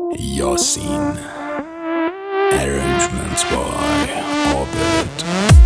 Yasin. Arrangements by Abed.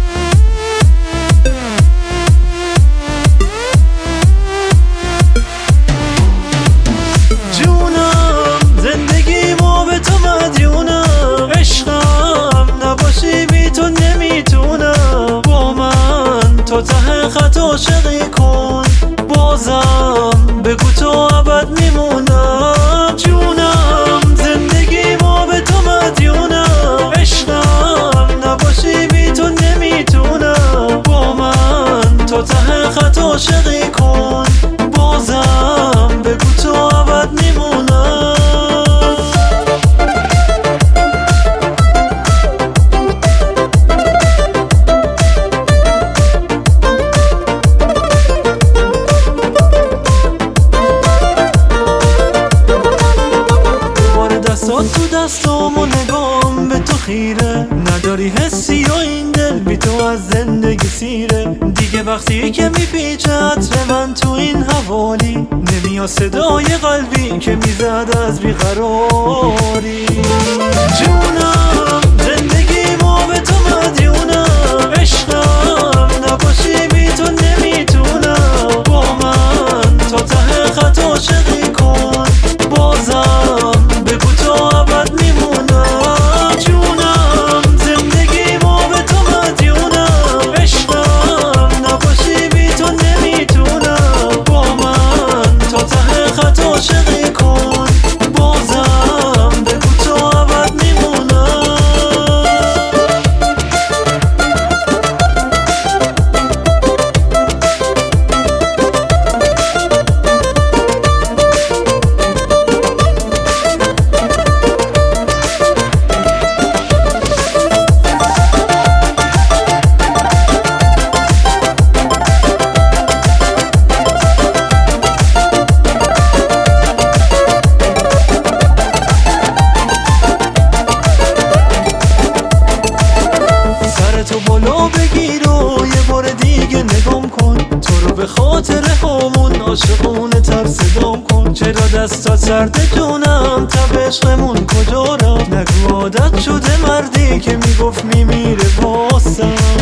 جونم زندگی ما به تو مدیونم، عشقم نباشی بی تو نمیتونم. با من تو ته خط عاشقی کن، بازم بگو تو ابد میمونم. جونم زندگی ما به تو مدیونم، عشقم نباشی بی تو نمیتونم. با من تو ته خط عاشقی کن، بازم بگو تو ابد میمونم. دستات تو دستام و نگام به تو خیره، نداری حسی و این دل بی تو از زندگی سیره. دیگه وقتی که میپیچه عطر من تو این حوالی، نمیاد صدای قلبی که میزد از بیقراری. جونم زندگی ما به تو مدیونم، عشقم نباشی بی تو نمیتونم. با من تا ته خط عاشقی کن، بازم بگو تو ابد میمونم. جونم زندگی ما به تو مدیونم، عشقم نباشی بی تو نمیتونم. با من تا ته خط عاشقی کن، بازم بگو تو ابد میمونم. تو بالا بگیر و یه بار دیگه نگام کن، تو رو به خاطر همون عاشقونه تر صدام کن. چرا دستا سرد جونم، تب عشقمون کجا رفت؟ نگو عادت شده مردی که میگفت میمیره واسم.